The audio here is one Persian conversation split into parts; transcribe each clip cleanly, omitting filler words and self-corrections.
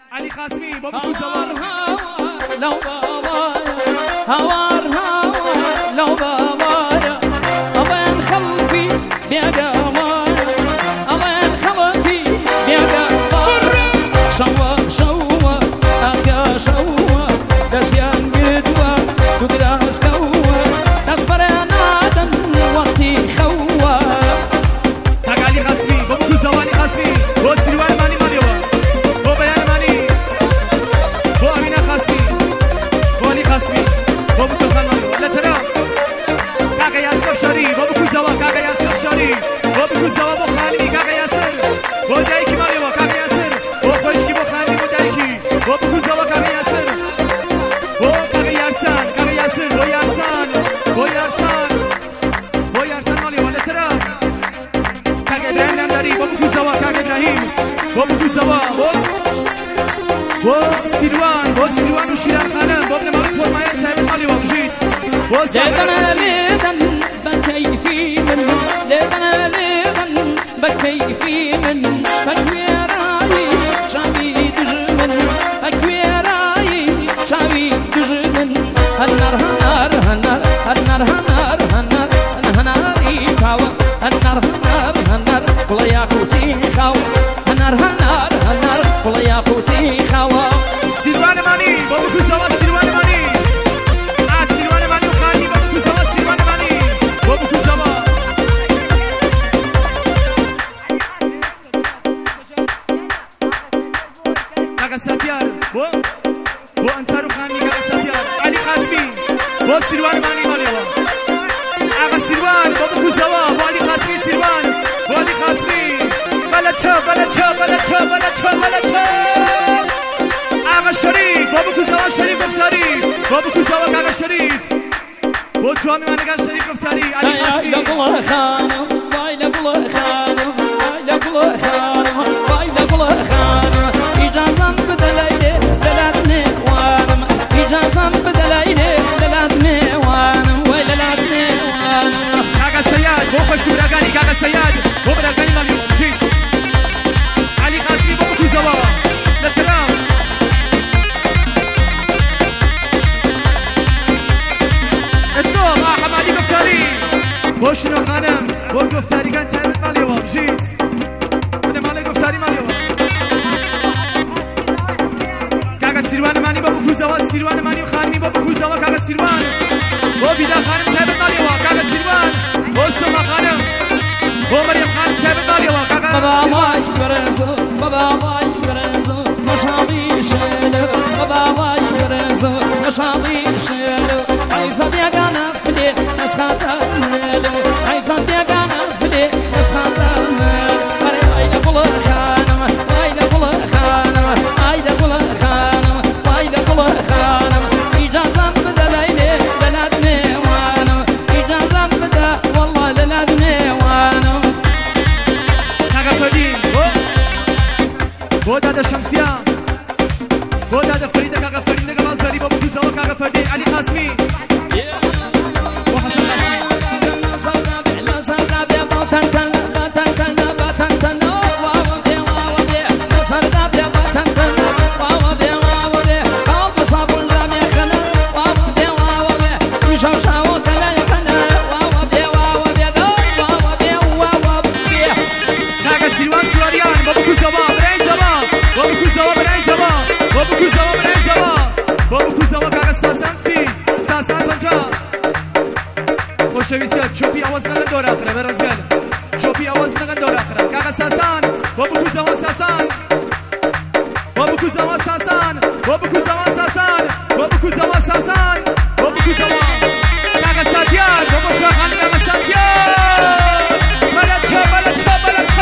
علي قاسمی بابا کوزوار لو بابايا هوار لو بابايا أبين خلفي بيقامايا أبين خلفي بيقامايا شوا أكا شوا دشيان قدوة تقراس كوا نصبرنا دن وقتي خوا تاق علي قاسمی بابا کوزوار علي قاسمی بو سیروان مانی مانیوا بو بیان مانی بو امینه قاسمی بو علی قاسمی بابا توخان مانیوا لترا کاکا یاسر شاری بابا کوزوار کاکا یاسر شاری بابا کوزوار بو خانمی کاکا یاسر بو دایکی مانیوا کاکا یاسر بو خوشکی بو خانمی بو دایکی بابا کوزوار کاکا یاسر بو کاکا یارسان کاکا یاسر بو یارسان بو یارسان بو یارسان مانیوا لترا کاکا ابراهیم نمداری بابا کوزوار کاکا ابراهیم بابا کوزوار بو سیروان و شیران خانم بابا نمال فرمایه سایب مانیوا بجید بو ليدن بكيفي من ليدن بكيفي من بكويراي شابي دجمن بكويراي شابي دجمن هنر يكاو هنر كل ياقوتي خاو هنر كل ياقوتي خاو سیروان مانی بابا کوزوار سیروان مانی سیروان مانی و خانی بابا کوزوار سیروان مانی بابا کوزوار کاکا ساتیار بو انصار و خانی کاکا ساتیار علی قاسمی بو سیروان مانی مالیوا آقا سیروان بابا کوزوار بو علی قاسمی سیروان بو علی قاسمی بلچه آقا شریف بابا کوزوار شریف گفتاری بابا کوزوار کاکا شریف بو تو همی منگان شریف گفتاری علی قاسمی لقل خانم وای لقل خانم اجازم بدلایله للادنی وانم اجازم بدلایله للادنی وانم وای للادنی وانم کاکا سیاد بو خوش برگانی کاکا سیاد بو برگانی مالیو جیت علی قاسمی بابا کوزوار لترام السوق حمادی گفتاری بو شنو خانم بو گفتاری کن تایبت مالیوا بجید بده مالی گفتاری مالیوا کاکا سیروان مانی بابا کوزوار سیروان مانی و خانمی بابا کوزوار کاکا سیروان بو بیدا خانم تایبت مالیوا کاکا سیروان بو سوما خانم بو مریم خانم تایبت مالیوا کاکا بابا وای برزو مشاطی شلو بابا وای برزو مشاطی شلو عيفا بيقانا فلي اسخاتملو عيفا بيقانا فلي اسخاتملو عيلا كل خانم عيلا كل خانم عيلا كل خانم عيلا كل خانم اجازه بدليلي بلادني وانم اجازه بدا والله للادني وانم کاکا فردین بو دادا شمسیه بو دادا فریده کاکا فردین دگه مازاری بابا کوزوار کاکا فردین علی قاسمی بو حسن کاکا سیروان سواریان بابا کوزوار برای زبان بابا کوزوار برای زبان بابا کوزوار برای زبان بابا کوزوار کاکا ساسان پنجا خوشویستی چوپی آواز نگن دور آخره برازگل چوپی آواز نگن دور آخره کاکا ساسان بابا کوزوار ساسان بابا کوزوار ساسان بابا کوزوار ساسان بابا کوزوار ساسان بابا کوزوار کاکا ساتیار بابا شاخانی کاکا ساتیار بلچه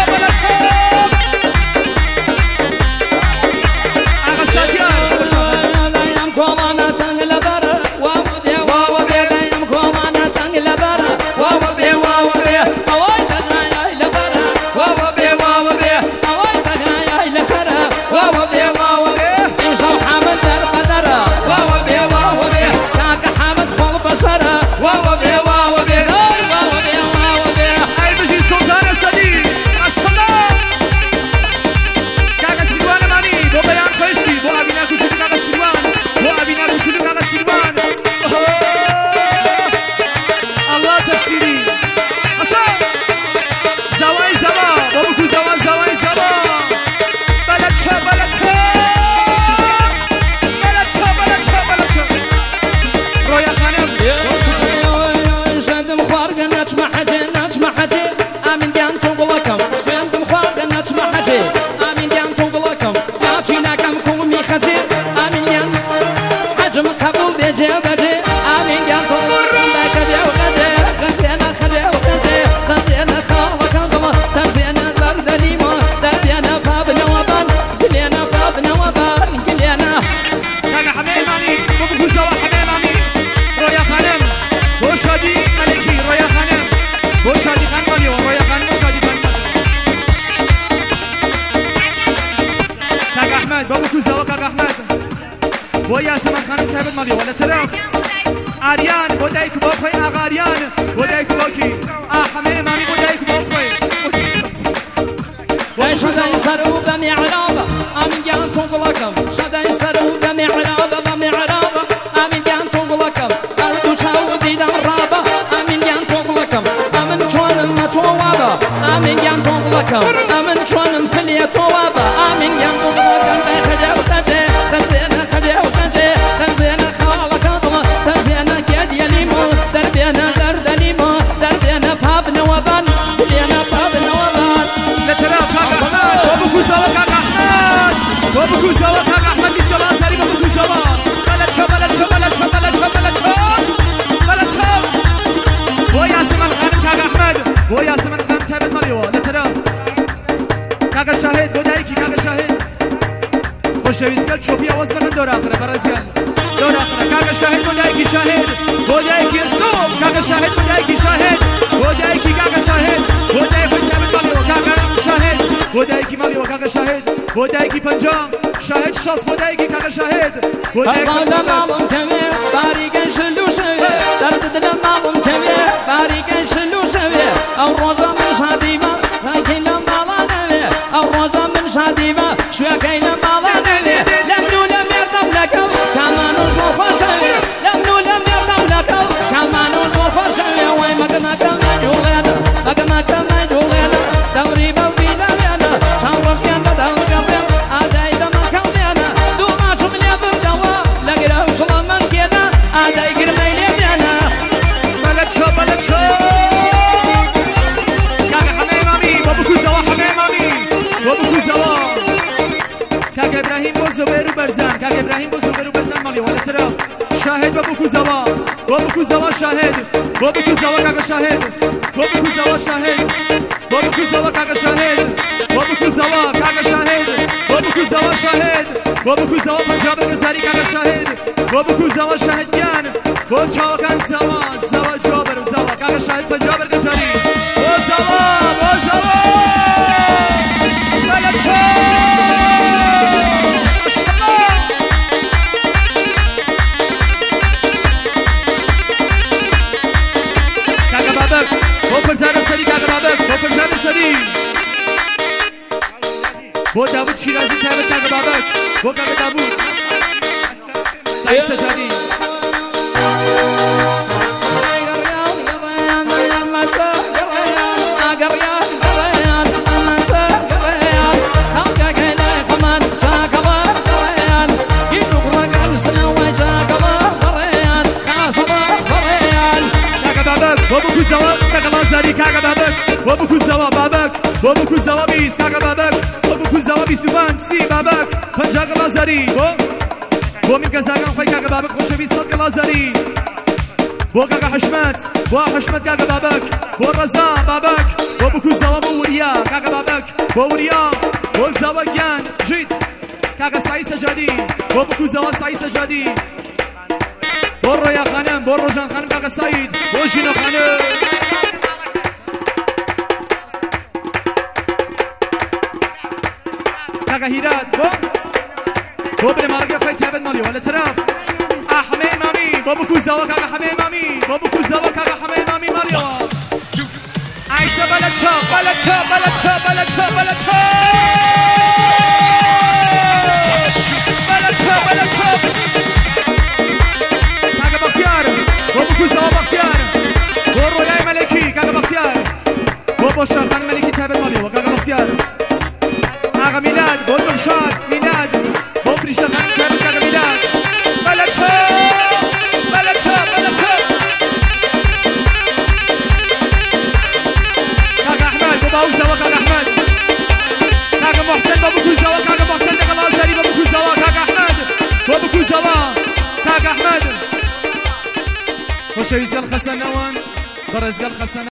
آقا ساتیار بابا شاخانی دایم کوانا تنگ لبره واو بیا دایم کوانا تنگ لبره واو بیا اوای تنگای لبره واو بیا اوای تنگای لسره واو بیا اینجا حمد در احمد بابا کو زوا کاک احمد بو یاسمن خانم تابت مالی ولا طرف آریان بو دایک بو خوی آقاریان بو دایک بو کی همه مامی بو دایک بو خوی شدای سرو بمعراب امین جان طولکم شدای سرو بمعراب امین جان طولکم اردو چاو دیدم رابا امین جان طولکم امن چونم توابا امین جان طولکم امن چونم فلی توابا امین جان طولکم خجاو خجه خزينا خجاو خجه خزينا خالك الله خزينا قد يليمو دربنا درد ليمو دربنا باب نوبان لينا باب نوبان لتراب كاك احمد بابو كوزاوا كاك احمد بابو كوزاوا كاك احمد بالسلام سري بابو كوزاوا بلد شو بلد شو بلد شو بلد شو بلد شو بلد شو بو ياسمن خانم كاك احمد بو ياسمن خانم تابت ماليوا لتراب كاك شاهد بو دايكي كاك شاهد خوشویزگل چوبی آواز بدن دور آخره برازیل دور آخره كاك شاهد بو دايكي شاهد بو دايكي صوب كاك شاهد بو دايكي شاهد بو دايكي كاك شاهد بو دايكي تابت ماليوا كاك شاهد بودایکی مالی و کاک شاهد بودایکی پنجام شاهد شاس بودایکی کاک شاهد بودایکی مالم کمی باریکن شلو شوی درد دلم مالم کمی باریکن شلو شوی او روزا من شادیما کیلم مالا نوی او روزا من شادیما شوی کیلم مالا نوی لمنو لم يردم لكم كمان زوف شوی لمنو لم يردم لكم كمان زوف شوی وای مكمكم جولنا مكمكم جولنا دوري كاك ابراهيم بو زبير وبرزان كاك ابراهيم بو زبير وبرزان مالي ولا طرف شاهد بابو كوزاوا بابو كوزاوا شاهد بابو كوزاوا كاك شاهد بابو كوزاوا شاهد بابو كوزاوا كاك شاهد بابو كوزاوا كاك شاهد بابو كوزاوا شاهد بابو كوزاوا پنجاب گزاری كاك شاهد بابو كوزاوا شاهد كان بو چاو كان زوا زوا جابر زوا كاك شاهد پنجاب گزاری بو زوا ولا بو داوود شیرازی تابت کاک بابک بو کاک داوود سعید سجادی بابو كوزاوا كاك زاري كاك بابك بابو كوزاوا بابك بابو كوزاوا بيس كاك بابك بابو كوزاوا بيسوان سي بابك پنجاك لازاري بو من كزاكان خوي كاك بابك خوش بيس صدق لازاري بو كاك حشمت بو حشمت كاك بابك بو رزا بابك بابو كوزاوا بو وريا كاك بابك بو وريا بو زاويان جيت كاك سعيد سجادي بابو كوزاوا سعيد سجادي برو يا خانم برو جان خانم كاك سعيد وجينا خانم كاك هيرات بو بن مارجا خوي تابت مالي ولا طرف احمي مامي بابو كوزاوا كاك حمي مامي بابو كوزاوا كاك حمي مامي ماليو عايشه بلد شاب بلد شاب بلد شاب بلد شاب بلد شاب بلد شاب بلد شاب بابو كوزاوا بختيار بو روياي ملكي كاك بختيار بابو شرطان ملكي تابت مالي وكاك بختيار آقا ميلاد بو مرشاد ميلاد بو فريشتا خان تابت كاك ميلاد بلد شاب بلد شاب بلد شاب كاك احمد بو باوزاوا كاك احمد كاك محسن بابو كوزاوا كاك محسن كاك لازاري بابو كوزاوا كاك احمد بابو كوزاوا كاك احمد خوشویزگل خسن نوان برزگل خسن